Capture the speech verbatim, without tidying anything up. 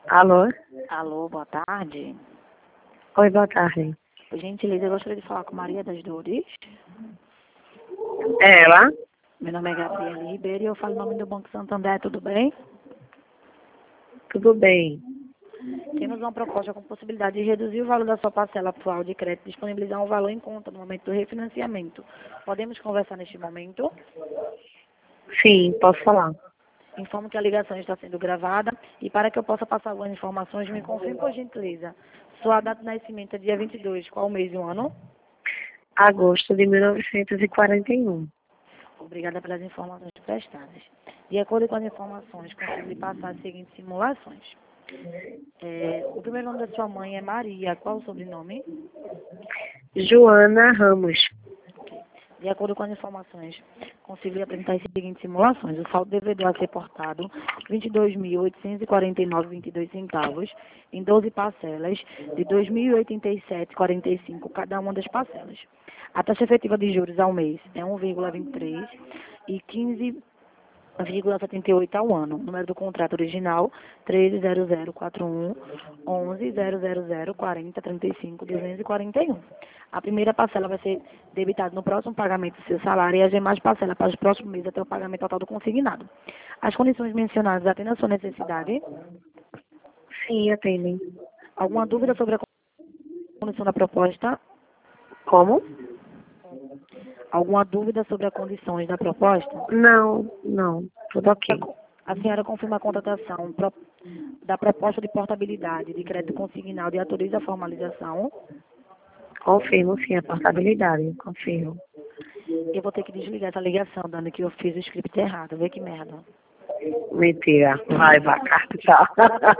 Alô? Alô, boa tarde. Oi, boa tarde. Por gentileza, eu gostaria de falar com Maria das Dores. É ela? Meu nome é Gabriela Ribeiro e eu falo em nome do Banco Santander, tudo bem? Tudo bem. Temos uma proposta com possibilidade de reduzir o valor da sua parcela atual de crédito e disponibilizar um valor em conta no momento do refinanciamento. Podemos conversar neste momento? Sim, posso falar. Informo que a ligação está sendo gravada e para que eu possa passar algumas informações, me confirme por gentileza. Sua data de nascimento é dia vinte e dois, qual mês e o ano? Agosto de mil novecentos e quarenta e um. Obrigada pelas informações prestadas. De acordo com as informações, consegui passar as seguintes simulações. É, o primeiro nome da sua mãe é Maria. Qual o sobrenome? Joana Ramos. De acordo com as informações, consegui apresentar as seguintes simulações. O saldo devedor a ser portado, vinte e dois mil oitocentos e quarenta e nove vírgula vinte e dois centavos, em doze parcelas, de dois mil e oitenta e sete vírgula quarenta e cinco cada uma das parcelas. A taxa efetiva de juros ao mês é um vírgula vinte e três e quinze vírgula setenta e oito ao ano. Número do contrato original, treze zero zero quatro um, onze zero zero zero quarenta trinta e cinco duzentos e quarenta e um. A primeira parcela vai ser debitada no próximo pagamento do seu salário e as demais parcelas para os próximos meses até o pagamento total do consignado. As condições mencionadas atendem à sua necessidade? Sim, atendem. Alguma dúvida sobre a condição da proposta? Como? Alguma dúvida sobre as condições da proposta? Não, não. Tudo ok. A senhora confirma a contratação pro- da proposta de portabilidade de crédito consignado e autoriza a formalização? Confirmo sim a portabilidade. Confirmo. Eu vou ter que desligar essa ligação, dando que eu fiz o script errado. Vê que merda. Mentira. Vai, vaca. Tchau.